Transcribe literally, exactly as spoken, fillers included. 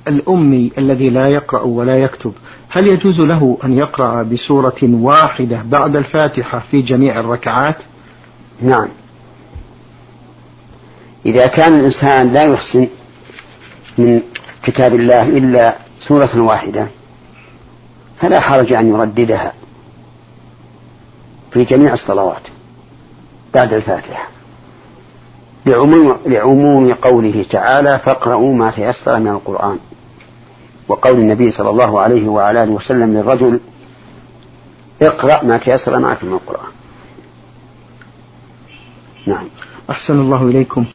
الأمي الذي لا يقرأ ولا يكتب، هل يجوز له أن يقرأ بسورة واحدة بعد الفاتحة في جميع الركعات؟ نعم، إذا كان الإنسان لا يحسن من كتاب الله إلا سورة واحدة فلا حرج أن يرددها في جميع الصلوات بعد الفاتحة، لعموم, لعموم قوله تعالى فاقرؤوا ما تيسر من القرآن، وقول النبي صلى الله عليه وعلى آله وسلم للرجل اقرأ ما تيسر معك من القرآن. نعم. أحسن الله إليكم.